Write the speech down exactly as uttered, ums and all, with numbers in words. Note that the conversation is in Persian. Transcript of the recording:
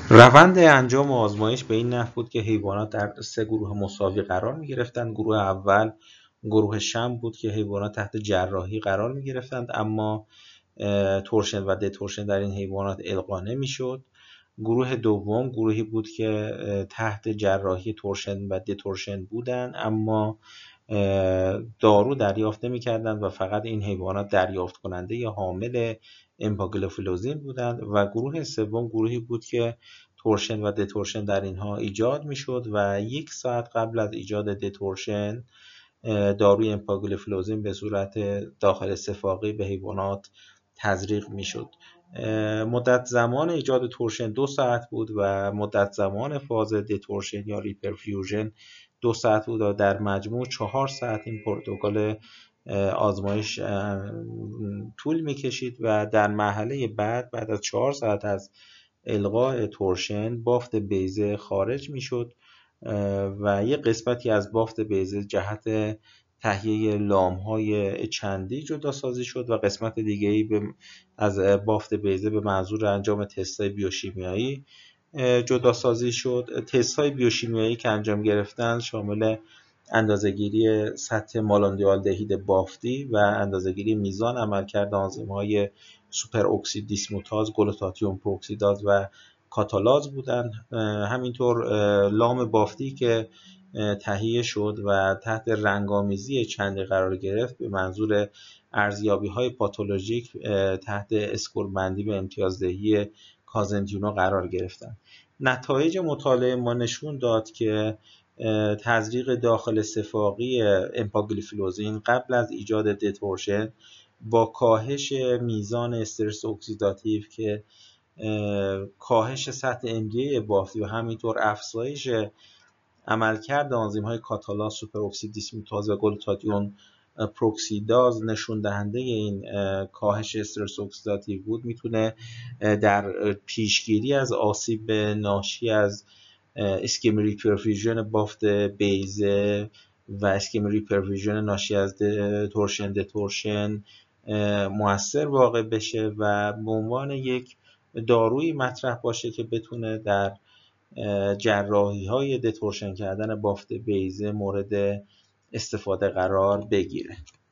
روند انجام آزمایش به این نحو بود که حیوانات در سه گروه مساوی قرار می‌گرفتند. گروه اول گروه شم بود که حیوانات تحت جراحی قرار می‌گرفتند، اما تورشن و دتورشن در این حیوانات القا نمی‌شد. گروه دوم گروهی بود که تحت جراحی تورشن و دتورشن بودند، اما دارو دریافت نمی‌کردند و فقط این حیوانات دریافت کننده یا حامل امپاگلوفلوزین بودند. و گروه سوم گروهی بود که تورشن و دتورشن در اینها ایجاد میشد و یک ساعت قبل از ایجاد دتورشن داروی امپاگلوفلوزین به صورت داخل سفاقی به حیوانات تزریق میشد. مدت زمان ایجاد تورشن دو ساعت بود و مدت زمان فاز دتورشن یا ریپرفیوژن دو ساعت بود و در مجموع چهار ساعت این پروتکل آزمایش طول میکشید و در مرحله بعد بعد از چهار ساعت از القاء تورشن بافت بیضه خارج میشد و یک قسمتی از بافت بیضه جهت تهیه لام‌های چندی جدا سازی شد و قسمت دیگه‌ای از بافت بیضه به منظور انجام تست‌های بیوشیمیایی جدا سازی شد. تست‌های بیوشیمیایی که انجام گرفتند شامل اندازه‌گیری سطح مالاندیالدهید بافتی و اندازه‌گیری میزان عملکرد آنزیم‌های سوپر اکسید دیسموتاز، گلوتاتیون پروکسیداز و کاتالاز بودند. همینطور لام بافتی که تهیه شد و تحت رنگامیزی چندی قرار گرفت به منظور ارزیابی‌های پاتولوژیک تحت اسکور بندی به امتیازدهی کازنتینو قرار گرفتند. نتایج مطالعه ما نشون داد که تزریق داخل سفاقی امپاگلیفلوزین قبل از ایجاد دتورشن با کاهش میزان استرس اکسیداتیو که کاهش سطح ام دی ای بافتی و همینطور افزایش عملکرد آنزیم‌های کاتالاز، سوپر اکسید دیسموتاز و گلوتاتیون پروکسیداز نشون دهنده این کاهش استرس اکسیداتیو بود، میتونه در پیشگیری از آسیب ناشی از اسکمی ریپرفیوژن بافت بیضه و اسکمی ریپرفیوژن ناشی از تورشن دتورشن مؤثر واقع بشه و به عنوان یک دارویی مطرح باشه که بتونه در جراحی‌های دتورشن کردن بافت بیضه مورد استفاده قرار بگیره.